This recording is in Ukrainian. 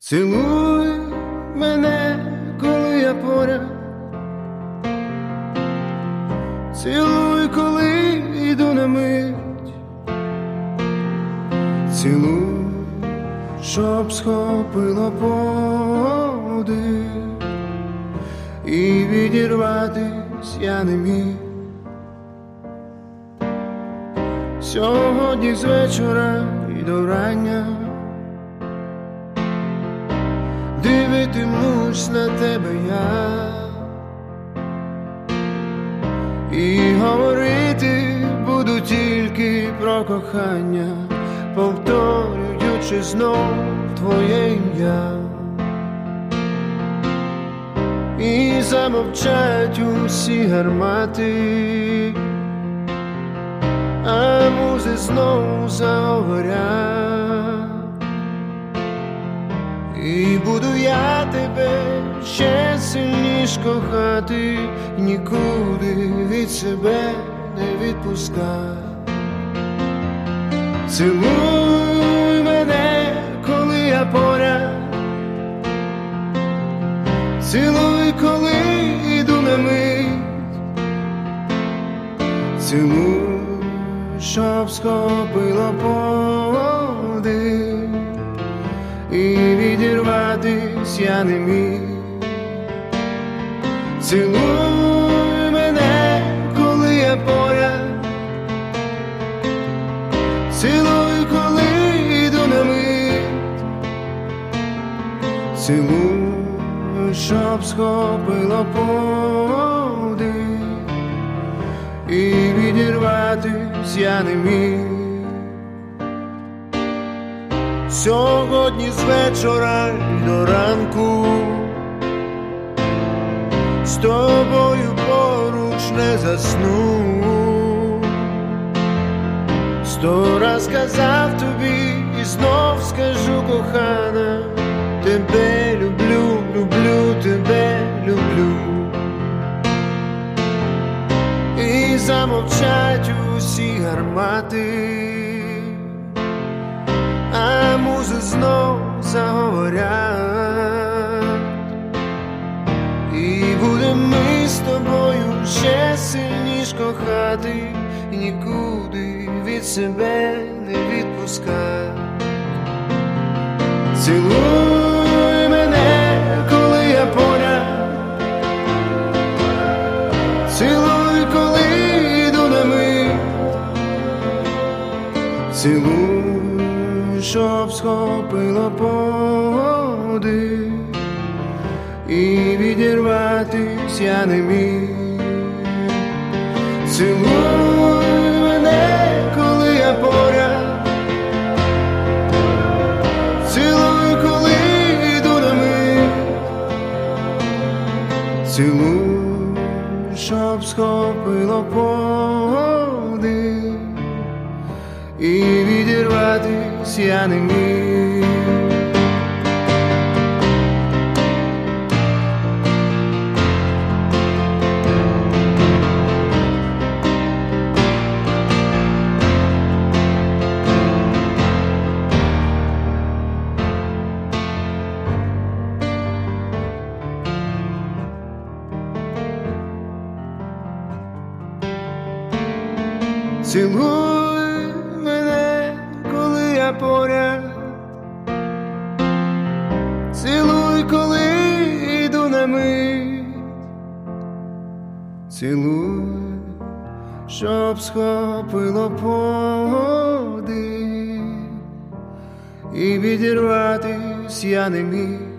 Цілуй мене, коли я поряд, цілуй, коли йду на мить, цілуй, щоб схопило подих, і відірватись я не міг. Сьогодні з вечора і до рання дивитимусь на тебе я, і говорити буду тільки про кохання, повторюючи знов твоє ім'я. І замовчать усі гармати, а музи знову заговорять. І буду я тебе ще сильніш кохати, нікуди від себе не відпускай. Цілуй мене, коли я поряд, цілуй, коли йду на мить, цілуй, щоб схопило подих, і відірватись я не міг. Цілуй мене, коли я поряд, цілуй, коли йду на мить, цілуй, щоб схопило подих, і відірватись я не міг. Сьогодні з вечора й до ранку з тобою поруч не засну. 100 раз казав тобі і знов скажу, кохана, тебе люблю, люблю, тебе люблю. І замовчать усі гармати, а музи знов заговорять. І будем ми з тобою ще сильніш кохати, і нікуди від себе не відпускай. Цілуй мене, коли я поряд, цілуй, коли йду на мить, цілуй, щоб схопило подих, і відірватись я не міг. Цілуй мене, коли я поряд, цілуй, коли йду на мить, цілуй, щоб схопило подих, і відірватись я не міг. Цілуй мене, коли я поряд, цілуй, коли йду на мить, цілуй, щоб схопило подих, і відірватись я не міг.